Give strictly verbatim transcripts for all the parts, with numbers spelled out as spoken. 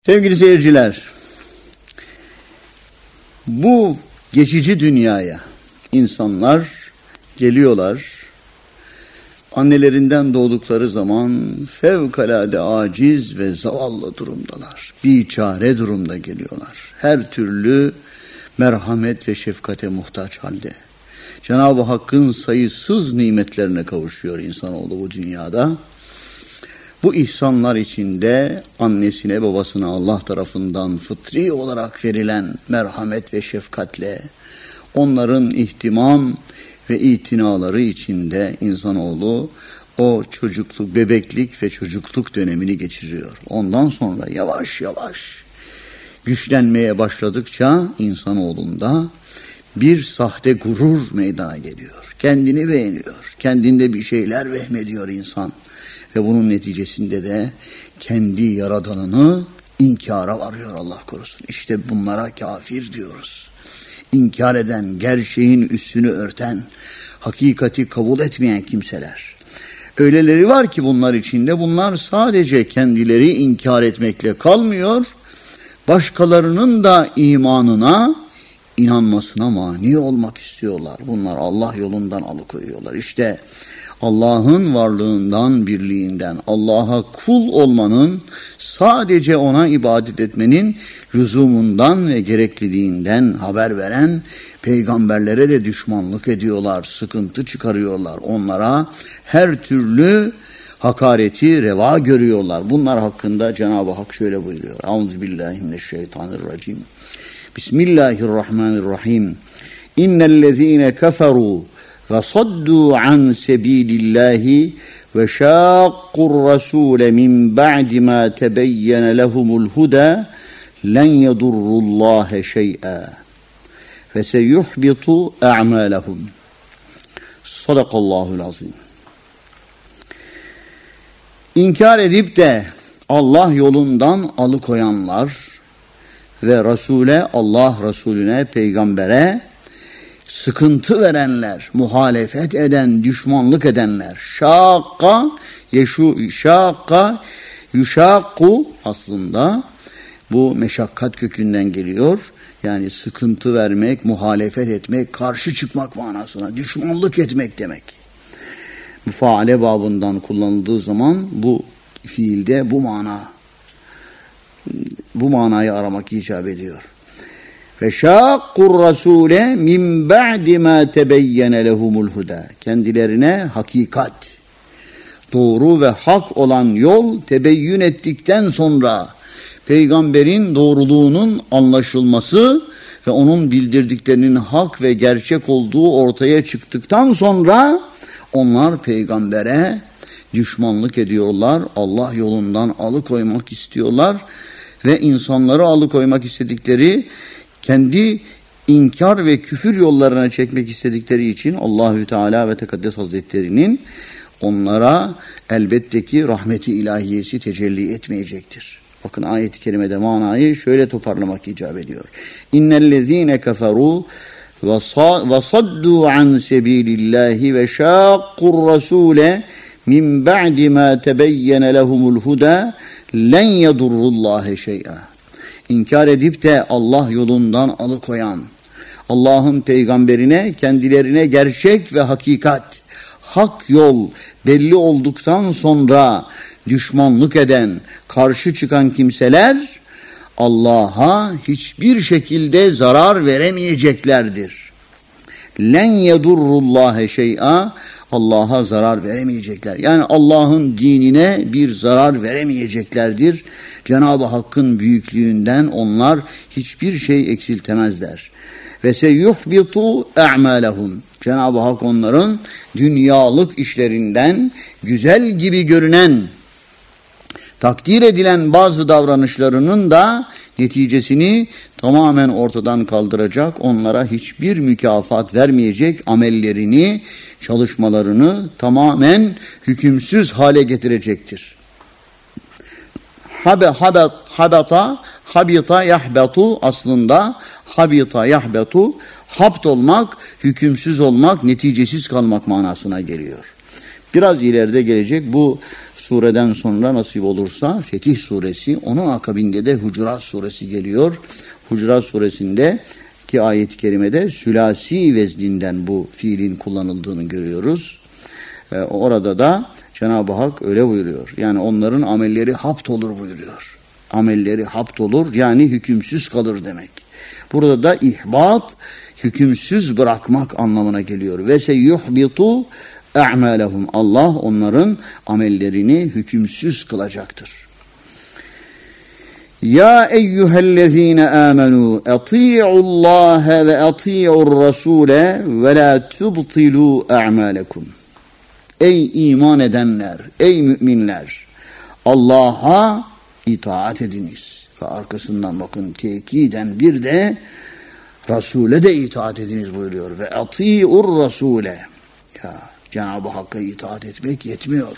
Sevgili seyirciler, bu geçici dünyaya insanlar geliyorlar. Annelerinden doğdukları zaman fevkalade aciz ve zavallı durumdalar. Biçare durumda geliyorlar. Her türlü merhamet ve şefkate muhtaç halde. Cenab-ı Hakk'ın sayısız nimetlerine kavuşuyor insanoğlu bu dünyada. Bu ihsanlar içinde annesine babasına Allah tarafından fıtri olarak verilen merhamet ve şefkatle onların ihtimam ve itinaları içinde insanoğlu o çocukluk, bebeklik ve çocukluk dönemini geçiriyor. Ondan sonra yavaş yavaş güçlenmeye başladıkça insanoğlunda bir sahte gurur meydana geliyor. Kendini beğeniyor, kendinde bir şeyler vehmediyor insan. Ve bunun neticesinde de kendi yaradanını inkara varıyor, Allah korusun. İşte bunlara kafir diyoruz. İnkar eden, gerçeğin üstünü örten, hakikati kabul etmeyen kimseler. Öyleleri var ki bunlar içinde, bunlar sadece kendileri inkar etmekle kalmıyor, başkalarının da imanına, inanmasına mani olmak istiyorlar. Bunlar Allah yolundan alıkoyuyorlar. İşte Allah'ın varlığından, birliğinden, Allah'a kul olmanın, sadece ona ibadet etmenin lüzumundan ve gerekliliğinden haber veren peygamberlere de düşmanlık ediyorlar, sıkıntı çıkarıyorlar. Onlara her türlü hakareti reva görüyorlar. Bunlar hakkında Cenab-ı Hak şöyle buyuruyor. Euzubillahimineşşeytanirracim. Bismillahirrahmanirrahim. İnnellezîne keferû وَصَدُّوا عَنْ سَب۪يلِ اللّٰهِ وَشَاقُّوا الرَّسُولَ مِنْ بَعْدِ مَا تَبَيَّنَ لَهُمُ الْهُدَى لَنْ يَضُرُّوا اللّٰهَ شَيْئًا فَسَيُحْبِطُ أَعْمَالَهُمْ. Sadakallahul azim. İnkar edip de Allah yolundan alıkoyanlar ve Resul'e, Allah Resulüne, peygambere sıkıntı verenler, muhalefet eden, düşmanlık edenler. Şakka, yeşu, şakka, yuşakku aslında bu meşakkat kökünden geliyor. Yani sıkıntı vermek, muhalefet etmek, karşı çıkmak manasına, düşmanlık etmek demek. Müfaale babından kullanıldığı zaman bu fiilde bu mana, bu manayı aramak icap ediyor. Ve şakkur rasule min ba'di ma tebeyyene lehumul huda. Kendilerine hakikat, doğru ve hak olan yol tebeyyün ettikten sonra, peygamberin doğruluğunun anlaşılması ve onun bildirdiklerinin hak ve gerçek olduğu ortaya çıktıktan sonra onlar peygambere düşmanlık ediyorlar, Allah yolundan alıkoymak istiyorlar ve insanları alıkoymak istedikleri, kendi inkar ve küfür yollarına çekmek istedikleri için Allahü Teala ve Tekaddes Hazretleri'nin onlara elbette ki rahmeti ilahiyesi tecelli etmeyecektir. Bakın ayet-i kerimede manayı şöyle toparlamak icap ediyor. İnnellezîne keferû ve saddu an sebilillahi ve şakkur rasûle min ba'di ma tebeyyene lehumul huda len yedurrullâhe şey'a. İnkar edip de Allah yolundan alıkoyan, Allah'ın peygamberine, kendilerine gerçek ve hakikat, hak yol belli olduktan sonra düşmanlık eden, karşı çıkan kimseler Allah'a hiçbir şekilde zarar veremeyeceklerdir. Len yedurrullâhe şey'a, Allah'a zarar veremeyecekler. Yani Allah'ın dinine bir zarar veremeyeceklerdir. Cenab-ı Hakk'ın büyüklüğünden onlar hiçbir şey eksiltemezler. Ve seyuhbitu a'malehum. Cenab-ı Hak onların dünyalık işlerinden güzel gibi görünen, takdir edilen bazı davranışlarının da neticesini tamamen ortadan kaldıracak, onlara hiçbir mükafat vermeyecek, amellerini, çalışmalarını tamamen hükümsüz hale getirecektir. Habe, habet, habata, habita yahbetu aslında habita yahbetu, hapt olmak, hükümsüz olmak, neticesiz kalmak manasına geliyor. Biraz ileride gelecek bu sureden sonra nasip olursa Fetih suresi, onun akabinde de Hucurat suresi geliyor. Hucurat suresinde ki ayet-i kerimede sülasi vezninden bu fiilin kullanıldığını görüyoruz. Ee, orada da Cenab-ı Hak öyle buyuruyor. Yani onların amelleri hapt olur buyuruyor. Amelleri hapt olur, yani hükümsüz kalır demek. Burada da ihbat, hükümsüz bırakmak anlamına geliyor. Ve seyuhbitu a'malehum. Allah onların amellerini hükümsüz kılacaktır. Ya eyyühellezine amenu ati'ullaha ve ati'ur rasule ve la tubtilu a'malekum. Ey iman edenler, ey müminler, Allah'a itaat ediniz. Ve arkasından bakın tekiden bir de Resul'e de itaat ediniz buyuruyor. Ve ati'ur rasule. Ya Cenab-ı Hakk'a itaat etmek yetmiyor.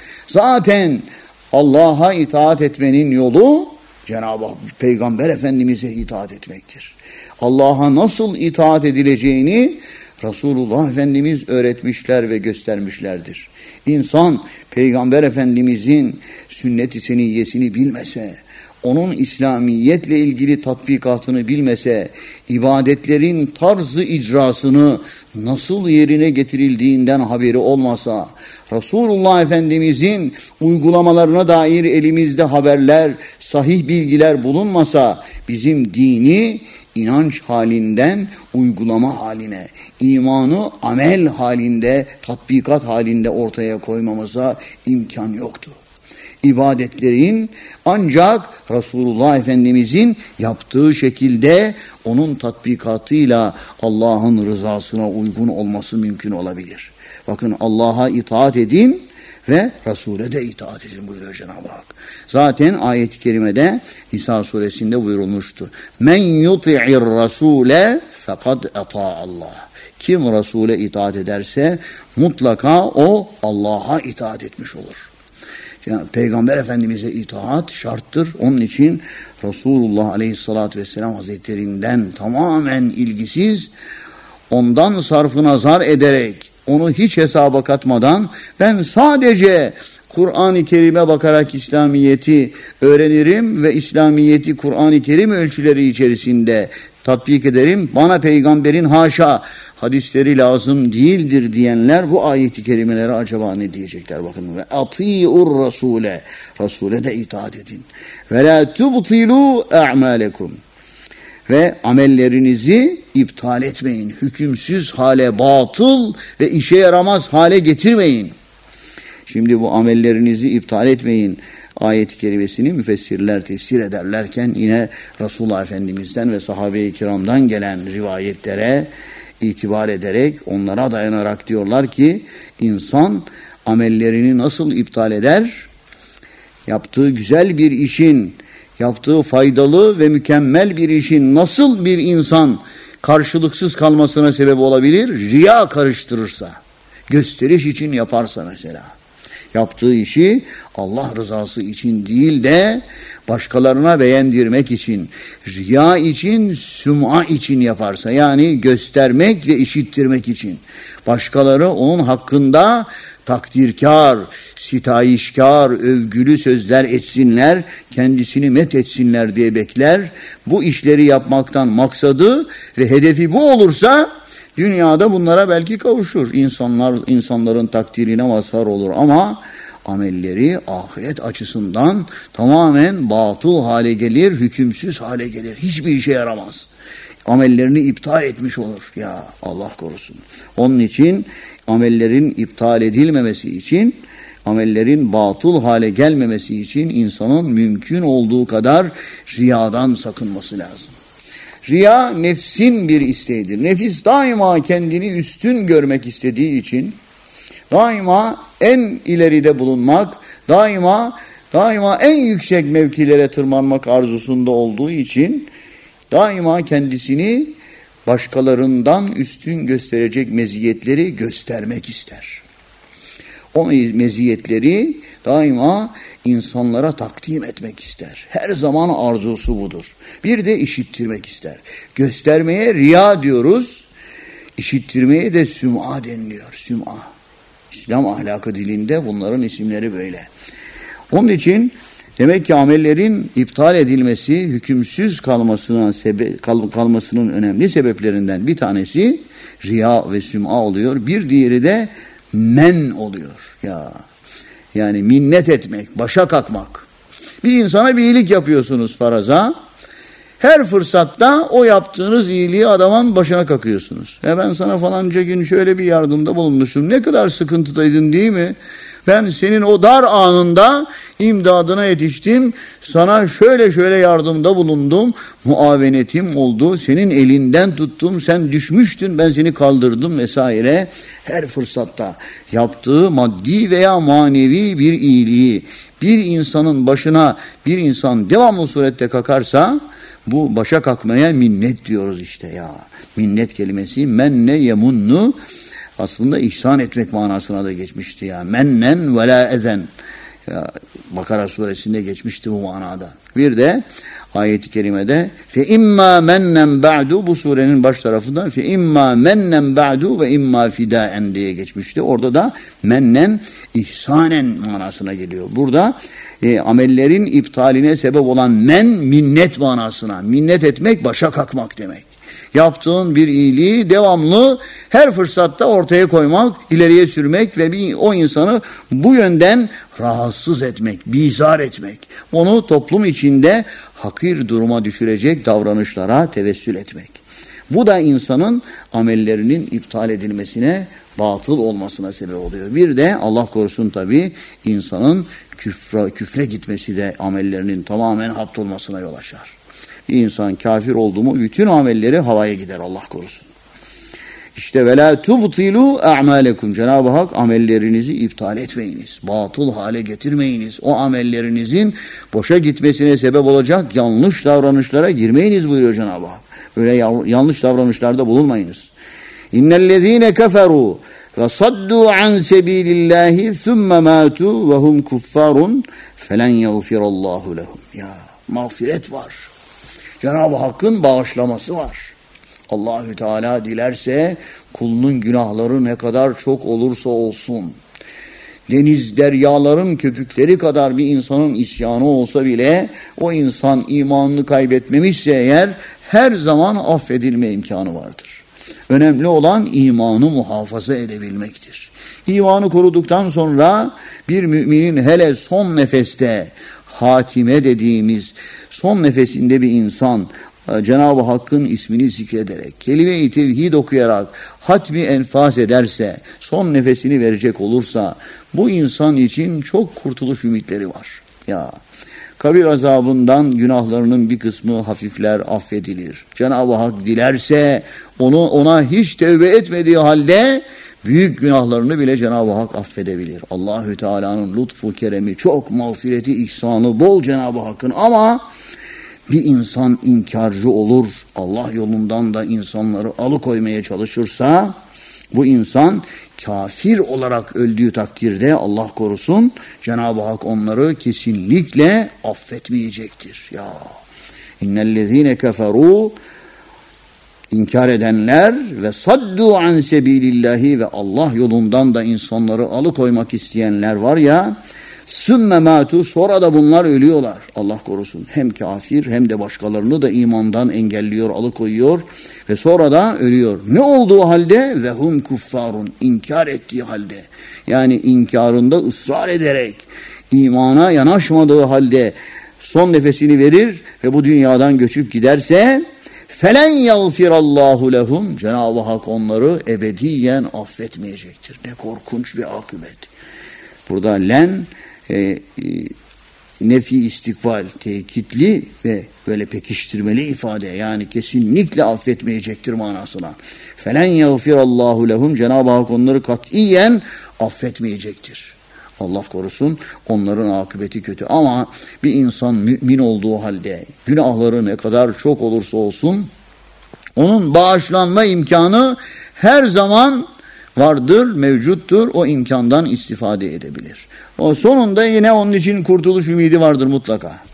Zaten Allah'a itaat etmenin yolu Cenab-ı Peygamber Efendimiz'e itaat etmektir. Allah'a nasıl itaat edileceğini Resulullah Efendimiz öğretmişler ve göstermişlerdir. İnsan Peygamber Efendimiz'in sünnet-i seniyyesini bilmese, onun İslamiyetle ilgili tatbikatını bilmese, ibadetlerin tarzı icrasını nasıl yerine getirildiğinden haberi olmasa, Resulullah Efendimizin uygulamalarına dair elimizde haberler, sahih bilgiler bulunmasa, bizim dini inanç halinden uygulama haline, imanı amel halinde, tatbikat halinde ortaya koymamıza imkan yoktu. İbadetlerin ancak Resulullah Efendimizin yaptığı şekilde onun tatbikatıyla Allah'ın rızasına uygun olması mümkün olabilir. Bakın, Allah'a itaat edin ve Resul'e de itaat edin buyuruyor Cenab-ı Hak. Zaten ayet-i kerimede Nisa suresinde buyurulmuştu. Men yuti'ir rasule fekad ata Allah. Kim Resul'e itaat ederse mutlaka o Allah'a itaat etmiş olur. Yani Peygamber Efendimiz'e itaat şarttır. Onun için Resulullah Aleyhisselatü Vesselam Hazretlerinden tamamen ilgisiz, ondan sarfı nazar ederek, onu hiç hesaba katmadan, ben sadece Kur'an-ı Kerim'e bakarak İslamiyet'i öğrenirim ve İslamiyet'i Kur'an-ı Kerim ölçüleri içerisinde tatbik ederim, bana peygamberin haşa hadisleri lazım değildir diyenler bu ayet-i kerimelere acaba ne diyecekler? Bakın, ve ati'ur rasule, Resul'e de itaat edin. Ve la tubtilu a'malekum. Ve amellerinizi iptal etmeyin. Hükümsüz hale, batıl ve işe yaramaz hale getirmeyin. Şimdi bu amellerinizi iptal etmeyin ayet-i kerimesini müfessirler tefsir ederlerken yine Resulullah Efendimiz'den ve sahabe-i kiramdan gelen rivayetlere itibar ederek, onlara dayanarak diyorlar ki, insan amellerini nasıl iptal eder? Yaptığı güzel bir işin, yaptığı faydalı ve mükemmel bir işin nasıl bir insan karşılıksız kalmasına sebep olabilir? Riya karıştırırsa, gösteriş için yaparsa mesela. Yaptığı işi Allah rızası için değil de başkalarına beğendirmek için, riya için, süm'a için yaparsa, yani göstermek ve işittirmek için, başkaları onun hakkında takdirkar, sitayişkar, övgülü sözler etsinler, kendisini met etsinler diye bekler. Bu işleri yapmaktan maksadı ve hedefi bu olursa, dünyada bunlara belki kavuşur. İnsanlar, insanların takdirine mazhar olur ama amelleri ahiret açısından tamamen batıl hale gelir, hükümsüz hale gelir. Hiçbir işe yaramaz. Amellerini iptal etmiş olur. Ya Allah korusun. Onun için amellerin iptal edilmemesi için, amellerin batıl hale gelmemesi için insanın mümkün olduğu kadar riyadan sakınması lazım. Riya nefsin bir isteğidir. Nefis daima kendini üstün görmek istediği için, daima en ileride bulunmak, daima daima en yüksek mevkilere tırmanmak arzusunda olduğu için, daima kendisini başkalarından üstün gösterecek meziyetleri göstermek ister. O meziyetleri daima insanlara takdim etmek ister. Her zaman arzusu budur. Bir de işittirmek ister. Göstermeye riya diyoruz, işittirmeye de süm'a deniliyor. Süm'a. İslam ahlakı dilinde bunların isimleri böyle. Onun için demek ki amellerin iptal edilmesi, hükümsüz kalmasına sebe kal kalmasının önemli sebeplerinden bir tanesi riya ve süm'a oluyor. Bir diğeri de men oluyor. Ya yani minnet etmek, başa kalkmak. Bir insana bir iyilik yapıyorsunuz faraza. Her fırsatta o yaptığınız iyiliği adamın başına kakıyorsunuz. Ya ben sana falanca gün şöyle bir yardımda bulunmuşum. Ne kadar sıkıntıdaydın değil mi? Ben senin o dar anında imdadına yetiştim. Sana şöyle şöyle yardımda bulundum. Muavenetim oldu. Senin elinden tuttum. Sen düşmüştün. Ben seni kaldırdım vesaire. Her fırsatta yaptığı maddi veya manevi bir iyiliği bir insanın başına bir insan devamlı surette kakarsa bu başa kalkmaya minnet diyoruz işte ya. Minnet kelimesi menne yemunnu aslında ihsan etmek manasına da geçmişti ya. Mennen ve la ezen. Ya, Bakara suresinde geçmişti bu manada. Bir de ayet-i kerimede fe imma mennen ba'du bu surenin baş tarafında fe imma mennen ba'du ve imma fidaen diye geçmişti. Orada da mennen ihsanen manasına geliyor. Burada e, amellerin iptaline sebep olan men minnet manasına. Minnet etmek başa kalkmak demek. Yaptığın bir iyiliği devamlı her fırsatta ortaya koymak, ileriye sürmek ve bir, o insanı bu yönden rahatsız etmek, bizar etmek. Onu toplum içinde hakir duruma düşürecek davranışlara tevessül etmek. Bu da insanın amellerinin iptal edilmesine, batıl olmasına sebep oluyor. Bir de Allah korusun tabii insanın küfre, küfre gitmesi de amellerinin tamamen haptolmasına yol açar. Bir insan kafir oldu mu bütün amelleri havaya gider Allah korusun. İşte ve la tubtilu a'malekum. Cenab-ı Hak amellerinizi iptal etmeyiniz. Batıl hale getirmeyiniz. O amellerinizin boşa gitmesine sebep olacak yanlış davranışlara girmeyiniz buyuruyor Cenab-ı Hak. Öyle yanlış davranışlarda bulunmayınız. İnnellezîne keferû ve saddu an sebilillahi thumme mâtu ve hum kuffarun felen yagfirallahu lehum. Ya mağfiret var. Cenab-ı Hakk'ın bağışlaması var. Allahü Teala dilerse kulunun günahları ne kadar çok olursa olsun, deniz deryaların köpükleri kadar bir insanın isyanı olsa bile o insan imanını kaybetmemişse eğer her zaman affedilme imkanı vardır. Önemli olan imanı muhafaza edebilmektir. İmanı koruduktan sonra bir müminin hele son nefeste hatime dediğimiz son nefesinde bir insan Cenab-ı Hakk'ın ismini zikrederek, kelime-i tevhid okuyarak hatmi enfas ederse, son nefesini verecek olursa bu insan için çok kurtuluş ümitleri var. Ya kabir azabından günahlarının bir kısmı hafifler, affedilir. Cenab-ı Hak dilerse onu ona hiç tevbe etmediği halde büyük günahlarını bile Cenab-ı Hak affedebilir. Allahü Teala'nın lütfu, keremi, çok mağfireti, ihsanı bol Cenab-ı Hakk'ın ama bir insan inkarcı olur, Allah yolundan da insanları alıkoymaya çalışırsa bu insan kafir olarak öldüğü takdirde Allah korusun Cenab-ı Hak onları kesinlikle affetmeyecektir. Ya innellezîne keferû İnkar edenler ve saddu an sebilillahi ve Allah yolundan da insanları alıkoymak isteyenler var ya sümme matu sonra da bunlar ölüyorlar. Allah korusun. Hem kafir hem de başkalarını da imandan engelliyor, alıkoyuyor ve sonra da ölüyor. Ne olduğu halde ve hum kuffarun inkar ettiği halde yani inkarında ısrar ederek imana yanaşmadığı halde son nefesini verir ve bu dünyadan göçüp giderse felen yagfirallahu lehum Cenab-ı Hak onları ebediyen affetmeyecektir. Ne korkunç bir akıbet. Burada len e, e, nefi istikbal tekitli ve böyle pekiştirmeli ifade yani kesinlikle affetmeyecektir manasına. Felen yagfirallahu lehum Cenab-ı Hak onları katiyen affetmeyecektir. Allah korusun onların akıbeti kötü ama bir insan mümin olduğu halde günahları ne kadar çok olursa olsun onun bağışlanma imkanı her zaman vardır, mevcuttur. O imkandan istifade edebilir. O sonunda yine onun için kurtuluş ümidi vardır mutlaka.